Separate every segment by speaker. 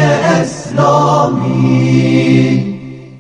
Speaker 1: اسلامی.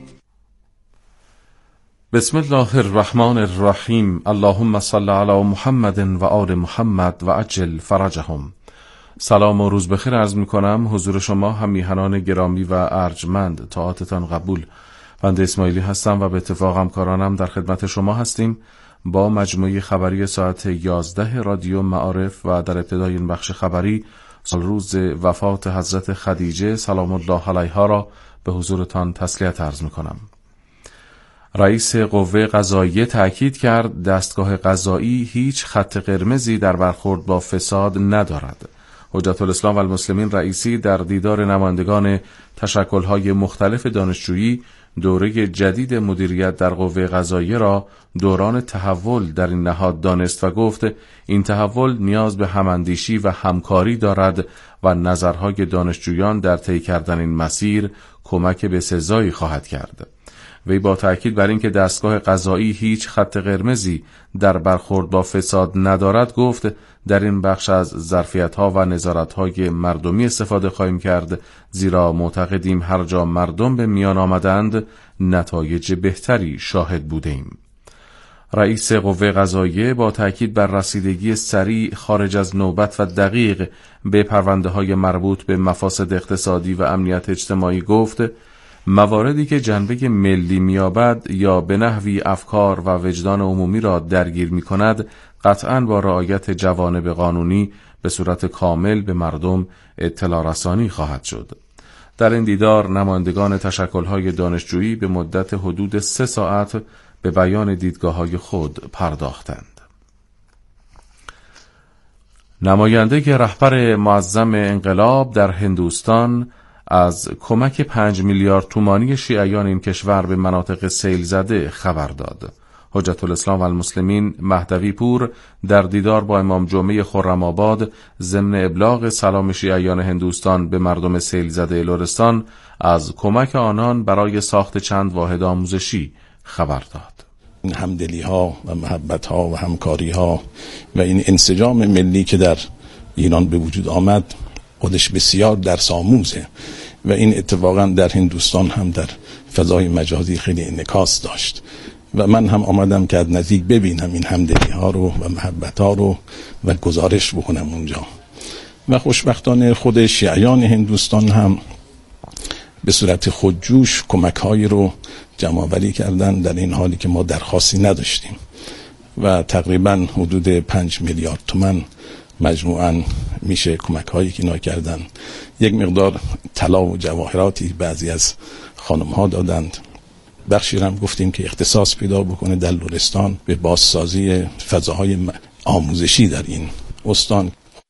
Speaker 2: بسم الله الرحمن الرحیم. اللهم صل علی محمد و آل محمد و عجل فرجهم. سلام و روز بخیر عرض می کنم حضور شما هم میهنان گرامی و ارجمند. طاعتتان قبول. بنده اسماعیلی هستم و به اتفاق همکارانم در خدمت شما هستیم با مجموعه خبری ساعت 11 رادیو معارف و در ابتدای این بخش خبری روز وفات حضرت خدیجه سلام الله علیها را به حضورتان تسلیت عرض می کنم. رئیس قوه قضاییه تأکید کرد دستگاه قضایی هیچ خط قرمزی در برخورد با فساد ندارد. حجت الاسلام و المسلمین رئیسی در دیدار نمایندگان تشکل‌های مختلف دانشجویی دوره جدید مدیریت در قوه قضاییه را دوران تحول در این نهاد دانست و گفت این تحول نیاز به هماندیشی و همکاری دارد و نظرهای دانشجویان در طی کردن این مسیر کمک به سزایی خواهد کرد. وی با تأکید بر اینکه دستگاه قضایی هیچ خط قرمزی در برخورد با فساد ندارد گفت در این بخش از ظرفیت‌ها و نظارت‌های مردمی استفاده خواهیم کرد، زیرا معتقدیم هر جا مردم به میان آمدند نتایج بهتری شاهد بودیم. رئیس قوه قضاییه با تأکید بر رسیدگی سریع خارج از نوبت و دقیق به پرونده‌های مربوط به مفاسد اقتصادی و امنیت اجتماعی گفت مواردی که جنبه ملی می‌یابد یا به نحوی افکار و وجدان عمومی را درگیر می‌کند قطعاً با رعایت جوانب قانونی به صورت کامل به مردم اطلاع رسانی خواهد شد. در این دیدار نمایندگان تشکل‌های دانشجویی به مدت حدود 3 ساعت به بیان دیدگاه‌های خود پرداختند. نماینده رهبر معظم انقلاب در هندوستان از کمک 5 میلیارد تومانی شیعیان این کشور به مناطق سیل زده خبر داد. حجت الاسلام و المسلمین مهدوی پور در دیدار با امام جمعه خرم‌آباد ضمن ابلاغ سلام شیعیان هندوستان به مردم سیل زده لرستان از کمک آنان برای ساخت چند واحد آموزشی خبر داد.
Speaker 3: این همدلی ها و محبت ها و همکاری ها و این انسجام ملی که در ایران به وجود آمد خودش بسیار درس آموزه و این اتفاقا در هندوستان هم در فضای مجازی خیلی انعکاس داشت و من هم آمدم که از نزدیک ببینم این همدلی ها رو و محبت ها رو و گزارش بکنم اونجا و خوشبختانه خود شیعیان هندوستان هم به صورت خودجوش کمک هایی رو جمع آوری کردن در این حالی که ما درخواستی نداشتیم و تقریبا حدود 5 میلیارد تومان مجموعاً میشه کمک هایی که اینا کردن. یک مقدار طلا و جواهراتی بعضی از خانم ها دادند. بخشی هم گفتیم که اختصاص پیدا بکنه در لرستان به بازسازی فضاهای آموزشی در این استان.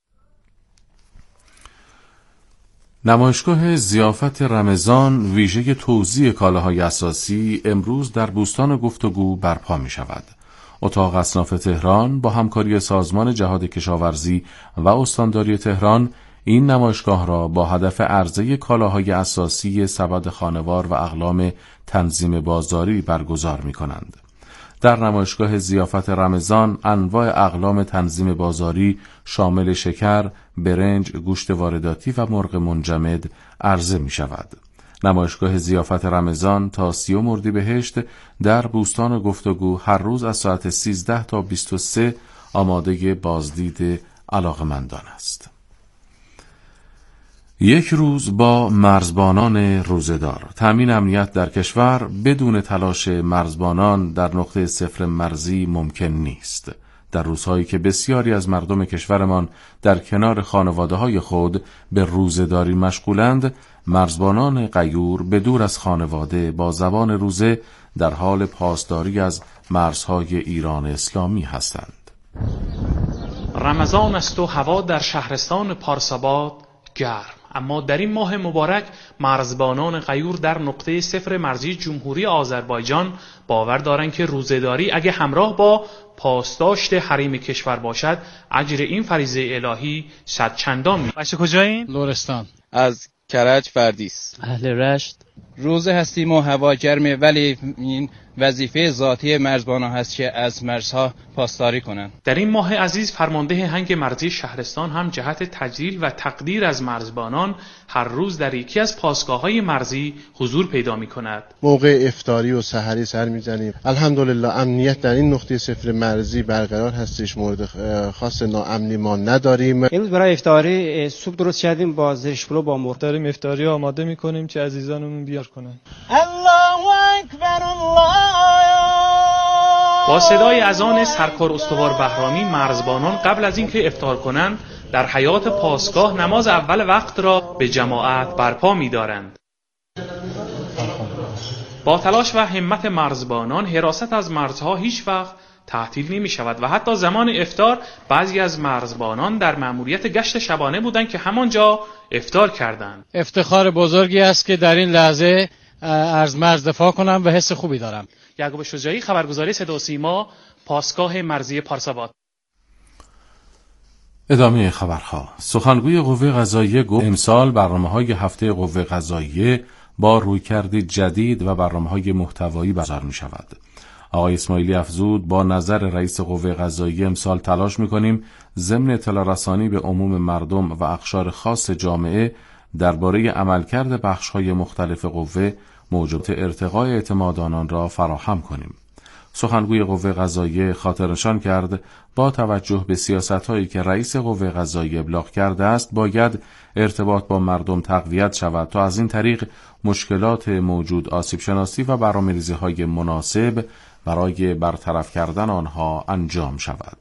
Speaker 2: نمایشگاه ضیافت رمضان ویژه توزیع کالاهای اساسی امروز در بوستان گفتگو برپا می شود. اتاق اصناف تهران با همکاری سازمان جهاد کشاورزی و استانداری تهران این نمایشگاه را با هدف عرضه کالاهای اساسی سبد خانوار و اقلام تنظیم بازاری برگزار می کنند. در نمایشگاه ضیافت رمضان انواع اقلام تنظیم بازاری شامل شکر، برنج، گوشت وارداتی و مرغ منجمد عرضه می شود. نمایشگاه ضیافت رمضان تا 30 اردیبهشت در بوستان گفتگو هر روز از ساعت 13 تا 23 آماده بازدید علاقمندان است. یک روز با مرزبانان روزه‌دار. تامین امنیت در کشور بدون تلاش مرزبانان در نقطه صفر مرزی ممکن نیست. در روزهایی که بسیاری از مردم کشورمان در کنار خانواده‌های خود به روزه‌داری مشغولند، مرزبانان غیور به دور از خانواده با زبان روزه در حال پاسداری از مرزهای ایران اسلامی هستند.
Speaker 4: رمضان است و هوا در شهرستان پارساباد گرم، اما در این ماه مبارک مرزبانان غیور در نقطه صفر مرزی جمهوری آذربایجان باور دارند که روزه‌داری اگه همراه با پاسداشت حریم کشور باشد اجر این فریضه الهی 100 چندان می.
Speaker 5: بچه کجایین؟
Speaker 6: لرستان.
Speaker 5: از کرج فردیس.
Speaker 6: اهل رشت.
Speaker 5: روزه هستیم و هوا گرمه ولی این وظیفه ذاتی مرزبانان هست که از مرزها پاسداری کنند.
Speaker 4: در این ماه عزیز فرمانده هنگ مرزی شهرستان هم جهت تجلیل و تقدیر از مرزبانان هر روز در یکی از پاسگاه‌های مرزی حضور پیدا می‌کند.
Speaker 6: موقع افطاری و سحری سر می‌زنیم. الحمدلله امنیت در این نقطه صفر مرزی برقرار هستش، مورد خاص ناامنی ما نداریم.
Speaker 7: امروز برای افطاری سوپ درست کردیم با زرش پلو با مرغ.
Speaker 8: داریم افطاری آماده می‌کنیم که عزیزانمون بیار کنن.
Speaker 9: الله اکبر الله.
Speaker 4: با صدای اذان سرکار استوار بهرامی مرزبانان قبل از اینکه افطار کنند در حیاط پاسگاه نماز اول وقت را به جماعت برپا می‌دارند. با تلاش و همت مرزبانان حراست از مرزها هیچ وقت تعطیل نمی شود و حتی زمان افطار بعضی از مرزبانان در مأموریت گشت شبانه بودند که همانجا افطار کردند.
Speaker 10: افتخار بزرگی است که در این لحظه از مرز دفاع کنم و حس خوبی دارم.
Speaker 4: یعقوب شجاعی، خبرگزاری صدا و سیما، پاسگاه مرزی پارساباد.
Speaker 2: ادامه خبرها. سخنگوی قوه قضاییه گفت امسال برنامه‌های هفته قوه قضاییه با رویکرد جدید و برنامه‌های محتوایی برگزار می‌شود. آقای اسماعیلی افزود با نظر رئیس قوه قضاییه امسال تلاش می‌کنیم ضمن اطلاع رسانی به عموم مردم و اقشار خاص جامعه درباره عملکرد بخش‌های مختلف قوه موجب ارتقای اعتماد آنان را فراهم کنیم. سخنگوی قوه قضاییه خاطرنشان کرد با توجه به سیاست‌هایی که رئیس قوه قضاییه ابلاغ کرده است باید ارتباط با مردم تقویت شود تا از این طریق مشکلات موجود آسیب شناسی و برنامه‌ریزی‌های مناسب برای برطرف کردن آنها انجام شود.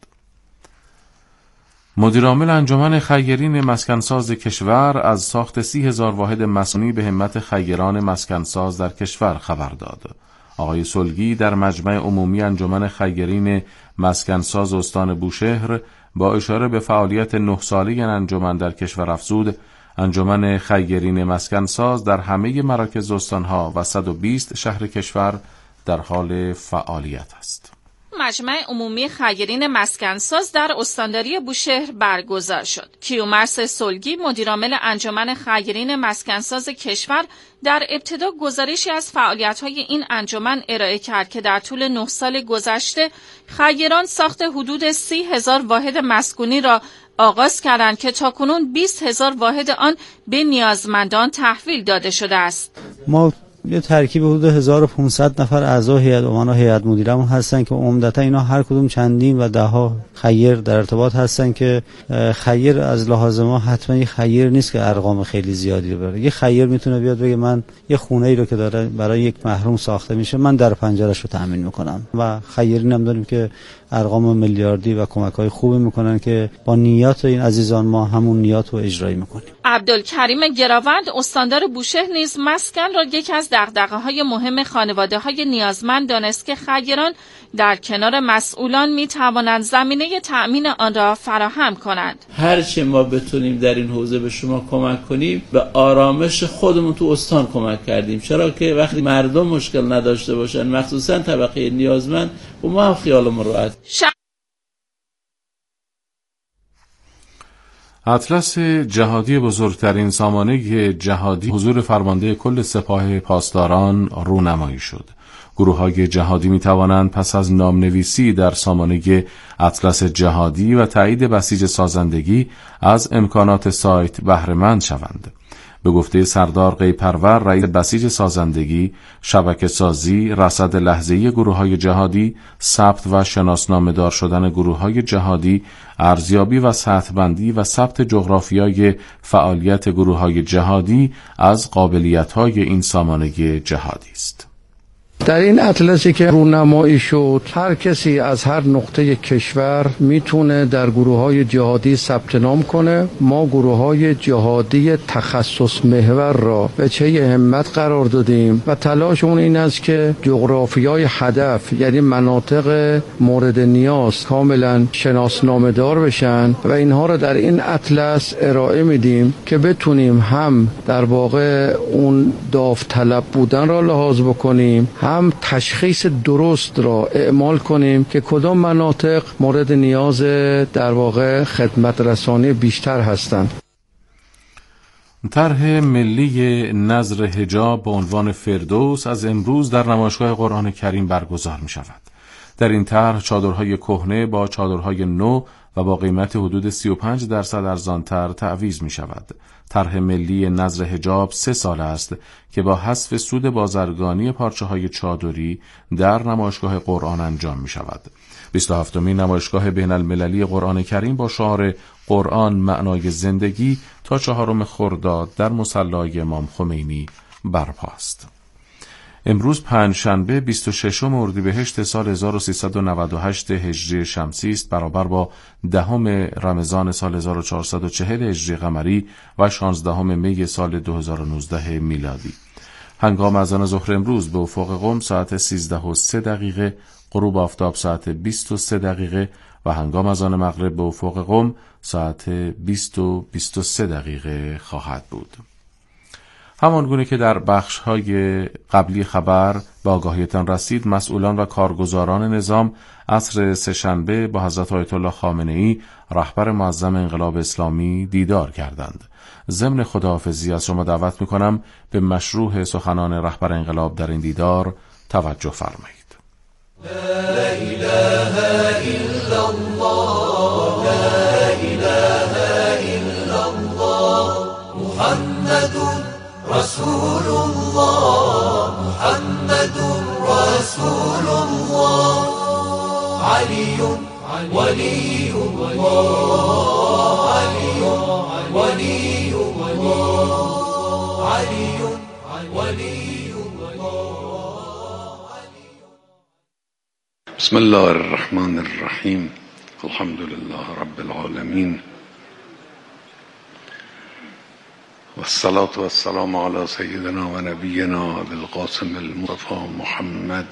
Speaker 2: مدیرعامل انجمن خیرین مسکنساز کشور از ساخت 30,000 واحد مسکونی به همت خیران مسکنساز در کشور خبر داد. آقای سلگی در مجمع عمومی انجمن خیرین مسکنساز استان بوشهر با اشاره به فعالیت 9 ساله این انجمن در کشور افزود انجمن خیرین مسکنساز در همه مراکز استانها و 120 شهر کشور در حال فعالیت است.
Speaker 11: مجمع عمومی خیرین مسکنساز در استانداری بوشهر برگزار شد. کیومرث سلگی مدیرعامل انجمن خیرین مسکنساز کشور در ابتدا گزارشی از فعالیت‌های این انجمن ارائه کرد که در طول 9 سال گذشته خیران ساخت حدود 30,000 واحد مسکونی را آغاز کردند که تاکنون 20,000 واحد آن به نیازمندان تحویل داده شده است.
Speaker 12: ما یه ترکیب حدود 1500 نفر اعضا هیئت امنا هیئت مدیرمون هستن که عمدتا اینا هر کدوم چندین و دهها خیر در ارتباط هستن که خیر از لحاظ ما حتما یه خیر نیست که ارقام خیلی زیادی رو بره. یه خیر میتونه بیاد بگه من یه خونه ای رو که داره برای یک محروم ساخته میشه من در پنجره‌اش رو تامین میکنم و خیرین هم داریم که ارقام میلیاردی و کمک‌های خوبی میکنن که با نیات این عزیزان ما همون نیات رو اجرایی میکنیم.
Speaker 11: عبدالکریم گراوند استاندار بوشهر نیز مسکن را یکی از دغدغه‌های مهم خانواده‌های نیازمند دانست که خیران در کنار مسئولان می‌توانند زمینه تأمین آن را فراهم کنند.
Speaker 13: هر چه ما بتونیم در این حوزه به شما کمک کنیم به آرامش خودمون تو استان کمک کردیم، چرا که وقتی مردم مشکل نداشته باشن مخصوصا طبقه نیازمند و ما هم خیالمون راحت.
Speaker 2: اطلس جهادی بزرگترین سامانه جهادی حضور فرمانده کل سپاه پاسداران رونمایی شد. گروه‌های جهادی می‌توانند پس از نامنویسی در سامانه اطلس جهادی و تایید بسیج سازندگی از امکانات سایت بهره‌مند شوند. به گفته سردار قیپرور رئیس بسیج سازندگی، شبکه سازی، رصد لحظه‌ای گروه‌های جهادی، ثبت و شناسنامه دار شدن گروه‌های جهادی، ارزیابی و سطح بندی و ثبت جغرافیای فعالیت گروه‌های جهادی از قابلیت‌های این سامانه جهادی است.
Speaker 14: در این اطلسی که رونمایی شد هر کسی از هر نقطه کشور میتونه در گروه‌های جهادی ثبت نام کنه. ما گروه‌های جهادی تخصص محور را به چه همت قرار دادیم و تلاشمون این است که جغرافیای هدف یعنی مناطق مورد نیاز کاملا شناسنامه دار بشن و اینها را در این اطلس ارائه میدیم که بتونیم هم در واقع اون داوطلب بودن را لحاظ بکنیم، هم تشخیص درست را اعمال کنیم که کدام مناطق مورد نیاز در واقع خدمت رسانی بیشتر هستند.
Speaker 2: طرح ملی نذر حجاب با عنوان فردوس از امروز در نمایشگاه قرآن کریم برگزار می شود. در این طرح چادرهای کهنه با چادرهای نو و با قیمت حدود 35% ارزانتر تعویض می شود. طرح ملی نذر حجاب 3 سال است که با حذف سود بازرگانی پارچه‌های چادری در نمایشگاه قرآن انجام می شود. 27مین نمایشگاه بین المللی قرآن کریم با شعار قرآن معنای زندگی تا 4 خرداد در مصلی امام خمینی برپاست. امروز پنجشنبه 26 اردیبهشت سال 1398 هجری شمسی است، برابر با 10 رمضان سال 1440 هجری قمری و 16 می سال 2019 میلادی. هنگام اذان ظهر امروز به افق قم ساعت 13:03 غروب آفتاب ساعت 23 و هنگام اذان مغرب به افق قم ساعت 20:23 خواهد بود. همانگونه که در بخش‌های قبلی خبر به آگاهیتان رسید، مسئولان و کارگزاران نظام عصر سه‌شنبه با حضرت آیت الله خامنه‌ای رهبر معظم انقلاب اسلامی دیدار کردند. ضمن خداحافظی از شما دعوت می‌کنم به مشروح سخنان رهبر انقلاب در این دیدار توجه فرمایید.
Speaker 1: لا إله إلا الله لا إله إلا الله محمد رسول الله محمد رسول الله علي ولي الله علي ولي الله علي ولي الله.
Speaker 15: بسم الله الرحمن الرحیم. الحمد لله رب العالمین والصلاة والسلام على سيدنا و نبینا بالقاسم المصطفى محمد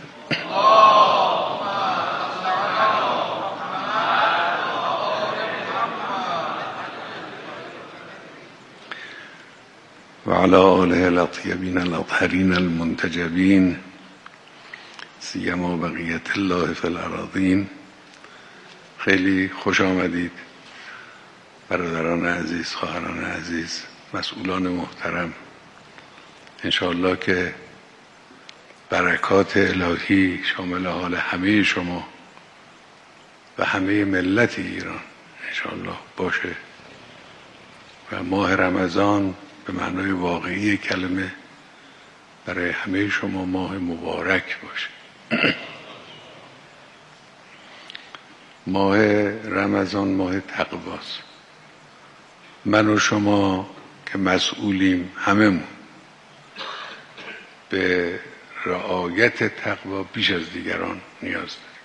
Speaker 15: و على آله الأطيبين الأطهرين المنتجبين سیما بقیت الله فی الأراضین. خیلی خوش آمدید برادران عزیز، خواهران عزیز، مسئولان محترم. انشاءالله که برکات الهی شامل حال همه شما و همه ملت ایران انشاءالله باشه و ماه رمضان به معنای واقعی کلمه برای همه شما ماه مبارک باشه. ماه رمضان ماه تقواست. من و شما که مسئولیم هممون به رعایت تقوا بیش از دیگران نیاز داریم.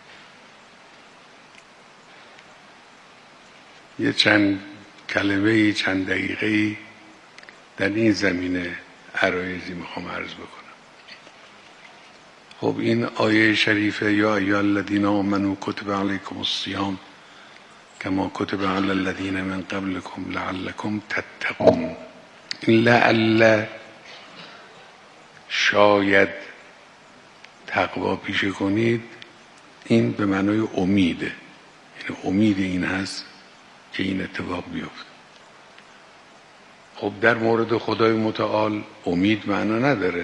Speaker 15: یه چند کلمه چند دقیقه در این زمینه عرایزی میخوام عرض بکنم. خب این آیه شریفه یا ایها الذین آمنوا کتب علیکم الصیام کما کتب علی الذین من قبلکم لعلکم تتقون. این لعل شاید تقوا پیشه کنید، این به معنای امیده، یعنی امید این هست که این اتفاق بیفته. خب در مورد خدای متعال امید معنا نداره.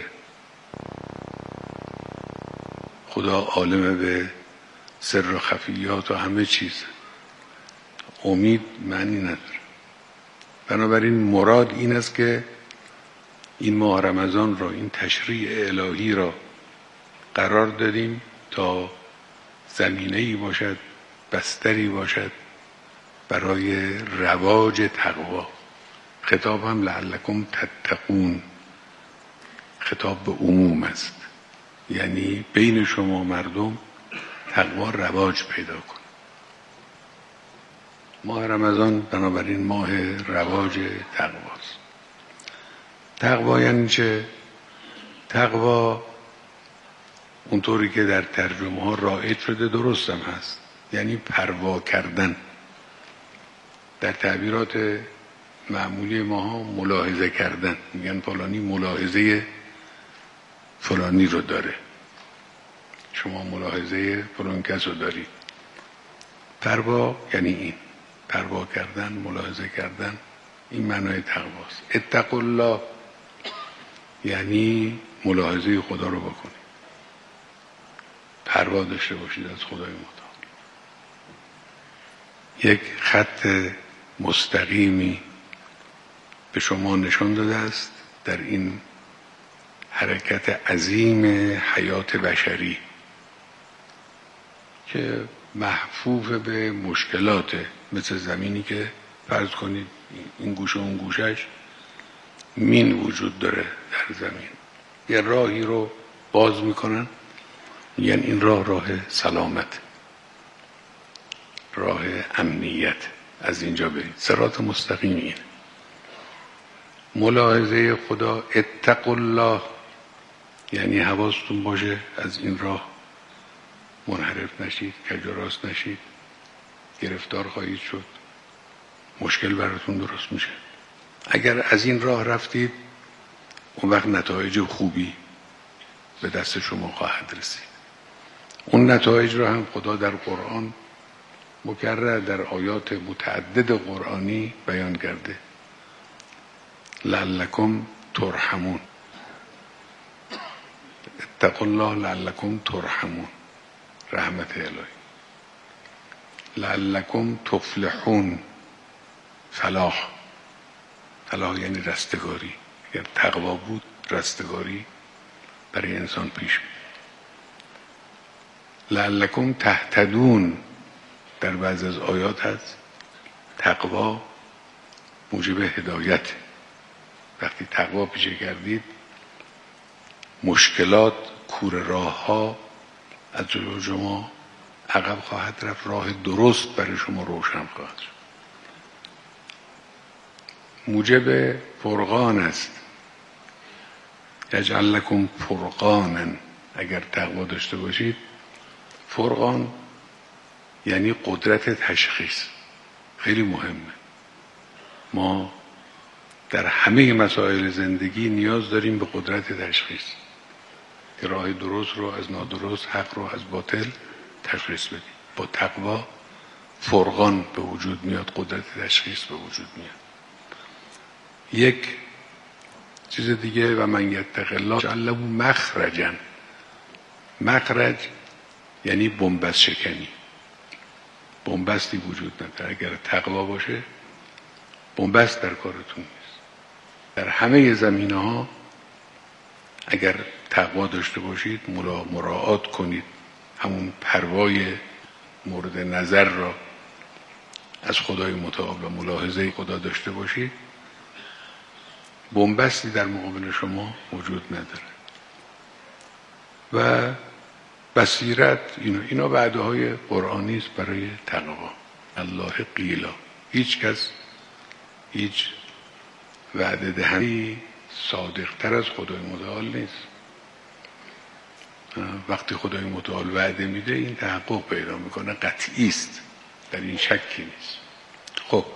Speaker 15: خدا عالم به سر و خفیات و همه چیز، امید معنی نداره. بنابراین مراد این است که این ماه رمضان را، این تشریع الهی را قرار دادیم تا زمینه‌ای باشد، بستری باشد برای رواج تقوا. خطاب هم لعلکم تتقون، خطاب به عموم است، یعنی بین شما مردم تقوا رواج پیدا کن. ماه رمضان بنابراین ماه رواج تقواست. تقوا یعنی چه؟ تقوا اونطوری که در ترجمه ها رایج شده درست هم هست، یعنی پروا کردن. در تعبیرات معمولی ما ملاحظه کردن، میگن فلانی ملاحظه فلانی رو داره، شما ملاحظه فلان کس رو دارید. پروا یعنی این، پروا کردن، ملاحظه کردن، این معنای تقواست. اتقوا الله یعنی ملاحظه خدا رو بکنید، پروا داشته باشید از خدای متعال. یک خط مستقیمی به شما نشان داده است در این حرکت عظیم حیات بشری که محفوف به مشکلات، مثل زمینی که فرض کنید این گوشه اون گوشش مین وجود داره در زمین، یه راهی رو باز میکنن، یعنی این راه سلامت، راه امنیت، از اینجا برید. صراط مستقیم اینه. ملاحظه خدا، اتقوا الله یعنی حواستون باشه از این راه منحرف نشید، کج و راست نشید، گرفتار خواهید شد، مشکل براتون درست میشه. اگر از این راه رفتید اون وقت نتایج خوبی به دست شما خواهد رسید. اون نتایج رو هم خدا در قرآن مکرر در آیات متعدد قرآنی بیان کرده. لعلکم ترحمون، اتقوا الله لعلکم ترحمون، رحمت الهی. لعلکم تفلحون، فلاح، فلاح یعنی رستگاری. اگر تقوا بود رستگاری برای انسان پیش بود. لعلکم تهتدون، در بعض از آیات هست تقوا موجب هدایت. وقتی تقوا پیشه کردید مشکلات، کوره راه ها از جلو شما عقب خواهد رفت، راه درست برای شما روشن خواهد شد. موجب فرقان است. یجعل لکم فرقانا، اگر تقوا داشته باشید. فرقان یعنی قدرت تشخیص، خیلی مهمه. ما در همه مسائل زندگی نیاز داریم به قدرت تشخیص که راه درست رو از نادرست، حق رو از باطل تشخیص بدیم. با تقوا فرقان به وجود میاد، قدرت تشخیص به وجود میاد. یک چیز دیگه، و من یتق الله یجعل له مخرجا. مخرج یعنی بنبست شکنی، بنبستی وجود نداره. اگر تقوا باشه بنبست در کارتون نیست. در همه زمینه ها اگر تقوا داشته باشید، مراعات کنید همون پروای مورد نظر را از خدای متعال و ملاحظه خدا داشته باشید، بنبستی در مقابل شما وجود نداره. و بصیرت، اینا وعده های قرآنی است برای تقوا. الله قیلا، هیچ کس، هیچ وعده دهنده صادق تر از خدای متعال نیست. وقتی خدای متعال وعده میده این تحقق پیدا میکنه، قطعی است، در این شکی نیست. خب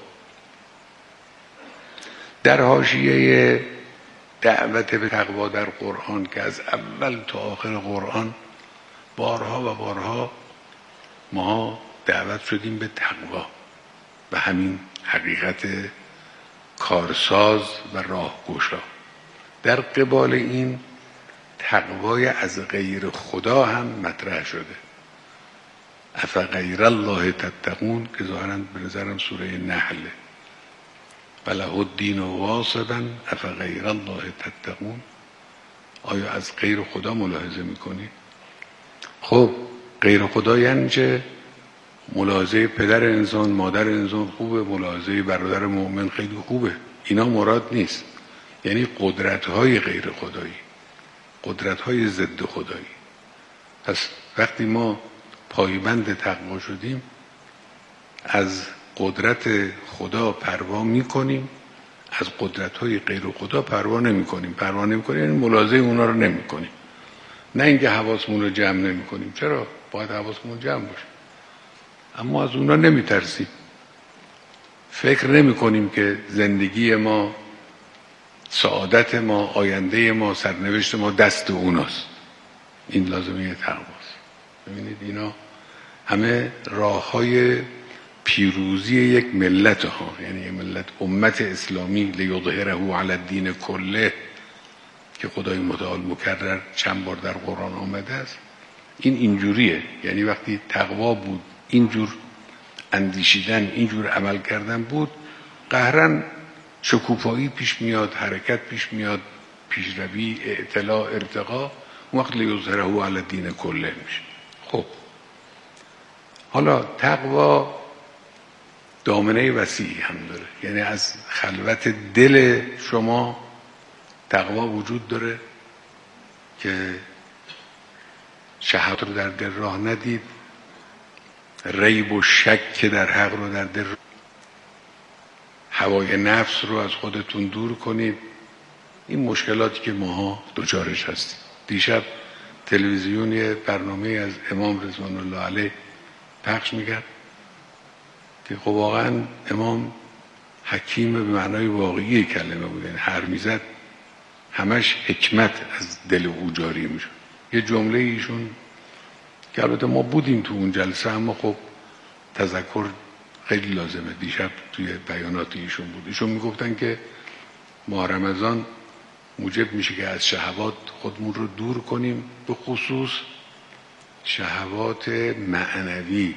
Speaker 15: در حاشیه دعوت به تقوا در قرآن که از اول تا آخر قرآن بارها و بارها ما دعوت شدیم به تقوا، به همین حقیقت کارساز و راهگشا. در قبال این تقوای از غیر خدا هم مطرح شده. افغیر الله تتقون که ظاهرا به نظرم سوره نحله. وله الدین واصبا افغیر الله تتقون. آیا از غیر خدا ملاحظه میکنی؟ خب غیر خدا یعنی چه؟ ملاحظه پدر انسان، مادر انسان خوبه، ملاحظه برادر مؤمن خیلی خوبه، اینا مراد نیست. یعنی قدرت‌های غیر خدایی، قدرت‌های ضد خدایی. پس وقتی ما پایبند تقوا شدیم از قدرت خدا پروا می‌کنیم، از قدرت‌های غیر خدا پروا نمی‌کنیم. پروا نمی‌کنیم یعنی ملاحظه اونا رو نمی‌کنیم. نه اینکه حواسمون رو جمع نمی‌کنیم. چرا؟ باید حواسمون جمع باشه. اما از اونا نمی‌ترسیم. فکر نمی‌کنیم که زندگی ما، سعادت ما، آینده ما، سرنوشت ما دست اوناست. این لازمه تقواست. ببینید اینا همه راه‌های پیروزی یک ملت ها، یعنی ملت امت اسلامی، لیظهره علی الدین کله که خدای متعال مکرر چند بار در قرآن آمده است. این اینجوریه، یعنی وقتی تقوا بود، اینجور اندیشیدن، اینجور عمل کردن بود، قهرن شکوفایی پیش میاد، حرکت پیش میاد، پیشروی، اعتلاء، ارتقا. اون وقت لیظهره علی الدین کله میشه. خب حالا تقوا دامنه وسیعی هم داره، یعنی از خلوت دل شما تقوا وجود داره که شهوت رو در دل راه ندید، ریب و شک در حق رو در دل، هوای نفس رو از خودتون دور کنید. این مشکلاتی که ماها دوچارش هستیم. دیشب تلویزیون یه برنامه از امام رضوان الله علیه پخش میکرد که خب واقعا امام حکیم به معنای واقعی کلمه بود، یعنی هر میزد همش حکمت از دل او جاری میشد. یه جمله ایشون که البته ما بودیم تو اون جلسه، اما خب تذکر خیلی لازمه، دیشب توی بیانات ایشون بود. ایشون میگفتن که ماه رمضان موجب میشه که از شهوات خودمون رو دور کنیم، به خصوص شهوات معنوی.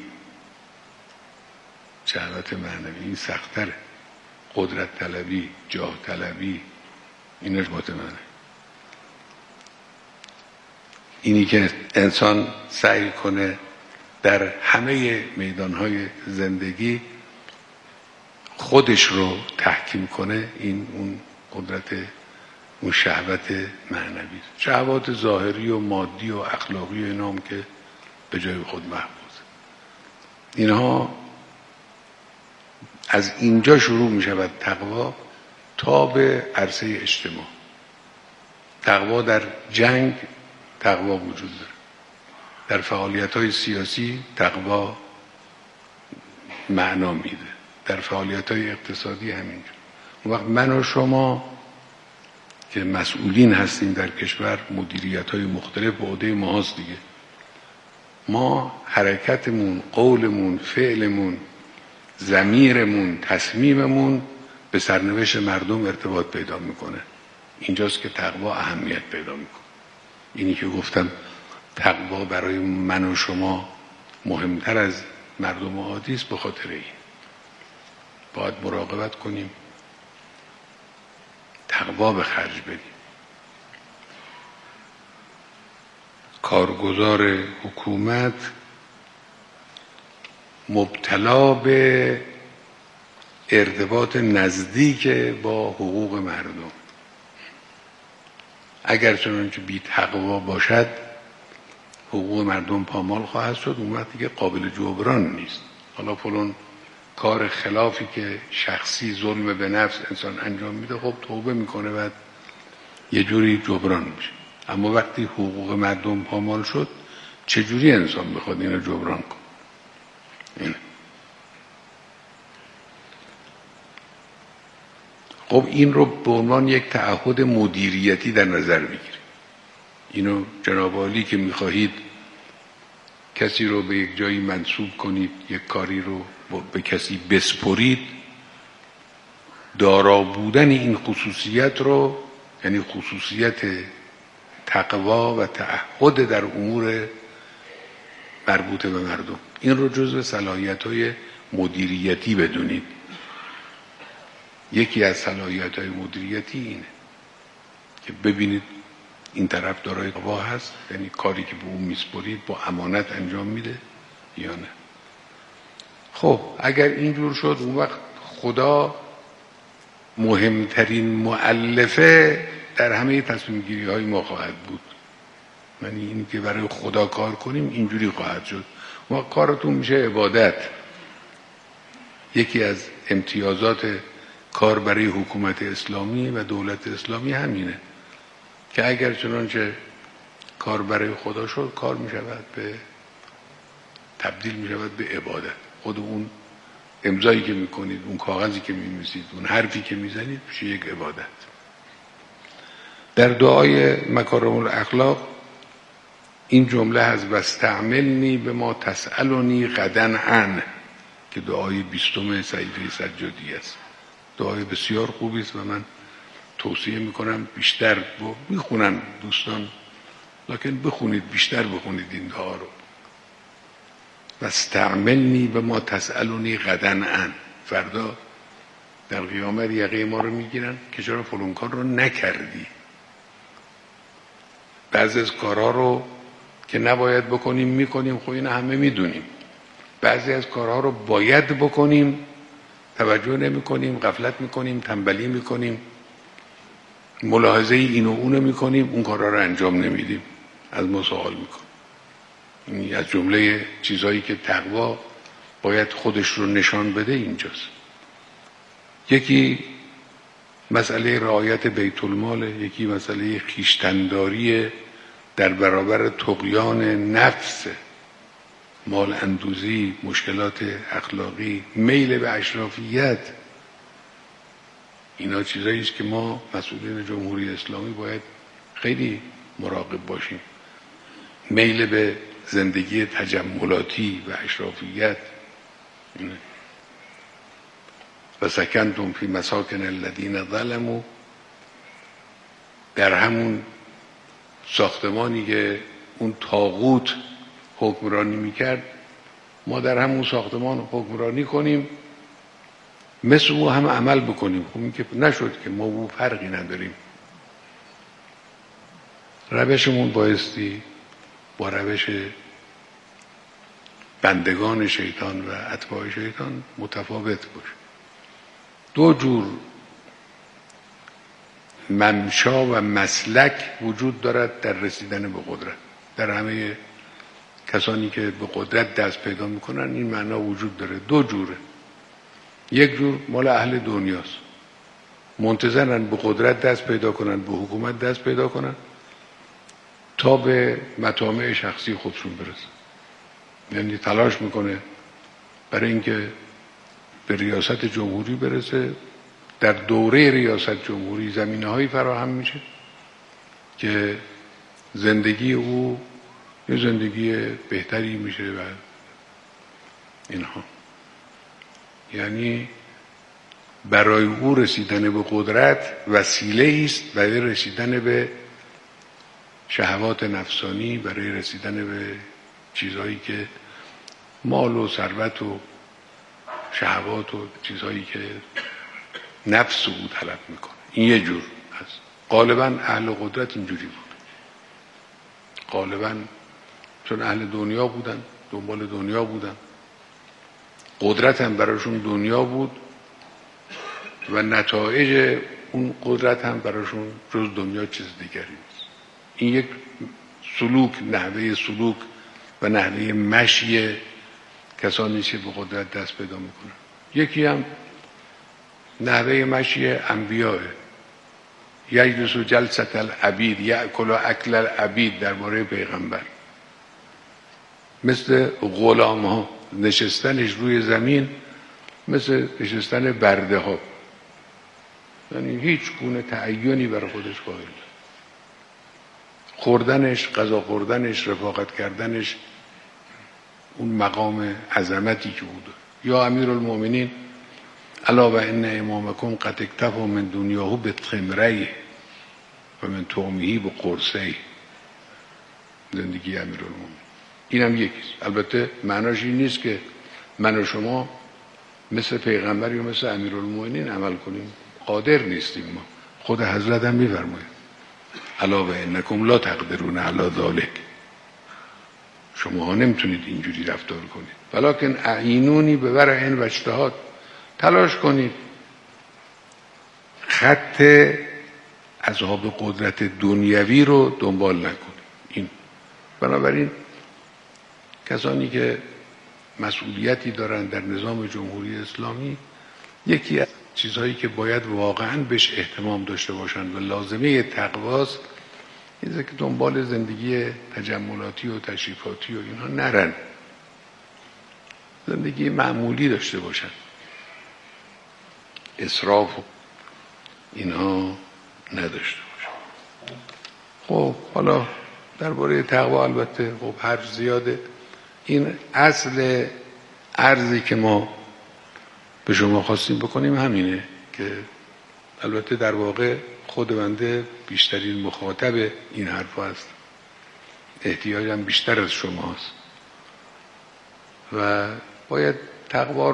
Speaker 15: شهوات معنوی این سخت‌تره، قدرت طلبی، جاه طلبی، این ارتباط معنوی. اینی که انسان سعی کنه در همه میدانهای زندگی خودش رو تحکیم کنه، این اون قدرت، اون شهوت معنوی. شهوات ظاهری و مادی و اخلاقی و اینا هم که به جای خود محفوظ. اینها از اینجا شروع می شود تقوا تا به عرصه اجتماع. تقوا در جنگ تقوا وجود داره، در فعالیت‌های سیاسی تقوا معنا میده، در فعالیت‌های اقتصادی همینجور. اون وقت من و شما که مسئولین هستیم در کشور، مدیریت‌های مختلف به عهده ماست دیگه. ما حرکتمون، قولمون، فعلمون، ضمیرمون، تصمیممون به سرنوشت مردم ارتباط پیدا میکنه. اینجاست که تقوا اهمیت پیدا میکنه. اینی که گفتم تقوا برای من و شما مهمتر از مردم عادی است، به خاطر این باید مراقبت کنیم، تقوا به خرج بدیم. کارگزار حکومت مبتلا به ارتباط نزدیک با حقوق مردم. اگر چنانچه بی تقوا باشد حقوق مردم پامال خواهد شد، اون وقت دیگه قابل جبران نیست. حالا فلان کار خلافی که شخصی ظلم به نفس انسان انجام میده، خب توبه میکنه، بعد یه جوری جبران میشه. اما وقتی حقوق مردم پامال شد، چجوری انسان بخواد اینو جبران کنه؟ اینه. خب این رو به عنوان یک تعهد مدیریتی در نظر بگیرید. اینو جناب عالی که میخواهید کسی رو به یک جایی منصوب کنید، یک کاری رو به کسی بسپرید، دارا بودن این خصوصیت رو، یعنی خصوصیت تقوا و تعهد در امور مربوط به مردم، این رو جزو صلاحیت‌های مدیریتی بدونید. یکی از صلاحیت‌های مدیریتی اینه که ببینید این طرف دارای تقوا هست، یعنی کاری که به اون میسپرید با امانت انجام میده یا نه. خب اگر اینجور شد، اون وقت خدا مهمترین مؤلفه در همه تصمیم گیری های ما خواهد بود. یعنی این که برای خدا کار کنیم اینجوری خواهد شد. ما کارتون میشه عبادت. یکی از امتیازات کار برای حکومت اسلامی و دولت اسلامی همینه که اگر چنانچه کار برای خدا شد، کار میشود به تبدیل میشود به عبادت. خود اون امضایی که میکنید، اون کاغذی که می‌نویسید، اون حرفی که میزنید میشه یک عبادت. در دعای مکارم الاخلاق این جمله هست: واستعملنی بما تسألنی غدا عن. که دعای 20 صحیفه سجادی است. دعای بسیار خوبی است و من توصیه میکنم بیشتر میخونن دوستان، لکن بخونید، بیشتر بخونید این دعا رو. و استعملنی به ما تسألونی غدا عن، فردا در قیامت یقه ما رو میگیرن که چرا فلان کار رو نکردی. بعضی از کارها رو که نباید بکنیم میکنیم، خب این همه میدونیم. بعضی از کارها رو باید بکنیم، توجه نمی کنیم، غفلت میکنیم، تنبلی میکنیم، ملاحظه این و اونو میکنیم، اون کارها رو انجام نمیدیم، از ما سوال میکنیم. این از جمله چیزهایی که تقوا باید خودش رو نشان بده اینجاست. یکی مسئله رعایت بیت المال، یکی مسئله خویشتن‌داری در برابر طغیان نفس، مال اندوزی، مشکلات اخلاقی، میل به اشرافیت. اینا چیزایی است که ما مسئولین جمهوری اسلامی باید خیلی مراقب باشیم. میل به زندگی تجملاتی و اشرافیت. و سکنتم فی مساکن الذین ظلموا، در همون ساختمانی که اون طاغوت حکمرانی میکرد، ما در همون ساختمان حکمرانی کنیم، مثل او هم عمل بکنیم. خب این که نشد که ما او فرقی نداریم. روشمون بایستی با روش بندگان شیطان و اتباع شیطان متفاوت باشه. دو جور ممشا و مسلک وجود دارد در رسیدن به قدرت. در همه کسانی که به قدرت دست پیدا میکنن این معنا وجود داره. دو جوره. یک جور مال اهل دنیاست، منتظرن به قدرت دست پیدا کنن، به حکومت دست پیدا کنن تا به مطامع شخصی خودشون برسن. یعنی تلاش میکنه برای اینکه به ریاست جمهوری برسه. در دوره ریاست جمهوری زمینه‌هایی فراهم میشه که زندگی او یه زندگی بهتری میشه و اینها. یعنی برای او رسیدن به قدرت وسیله است برای رسیدن به شهوات نفسانی، برای رسیدن به چیزهایی که مال و ثروت و شهوات و چیزهایی که نفس او طلب میکنه. این یه جور هست. غالبا اهل قدرت اینجوری بود. غالبا چون اهل دنیا بودن، دنبال دنیا بودن، قدرت هم براشون دنیا بود و نتایج اون قدرت هم براشون جز دنیا چیز دیگری نیست. این یک سلوک، نحوه سلوک و نحوه مشی کسانی که به قدرت دست پیدا میکنن. یکی هم نحوه مشی انبیاء، یجلس جلسة العبید یأکل اکل العبید درباره پیغمبر. مثل غلام ها نشستنش روی زمین مثل نشستن برده ها، یعنی هیچ گونه تعیینی برای خودش قائل نیست. خوردنش، غذا خوردنش، رفاقت کردنش، اون مقام عظمتی که بود. یا امیرالمؤمنین الا و ان امامکم قد اکتفى من دنیاه بتمره و من طعمه بقرصه. زندگی امیرالمؤمنین اینم یکیست. البته معناش این نیست که من و شما مثل پیغمبر یا مثل امیرالمؤمنین عمل کنیم. قادر نیستیم ما. خود حضرت هم میفرماید الا و انکم لا تقدرون علی ذلک، شما ها نمیتونید اینجوری رفتار کنید. ولکن اعینونی به ورع و اجتهاد، تلاش کنید خط اصحاب قدرت دنیوی رو دنبال نکنید. این بنابراین کسانی که مسئولیتی دارن در نظام جمهوری اسلامی، یکی از چیزهایی که باید واقعا بهش اهتمام داشته باشن و لازمه تقواست اینه که دنبال زندگی تجملاتی و تشریفاتی و اینها نرن، زندگی معمولی داشته باشن، اسراف و اینها نداشته باشن. خب حالا درباره تقوا البته خب حرف زیاده. این اصل ارزی که ما به شما خواستیم بکنیم همینه که البته در واقع خود بنده بیشترین مخاطب این حرف هست، احتیاجم بیشتر از شماست و باید تقوا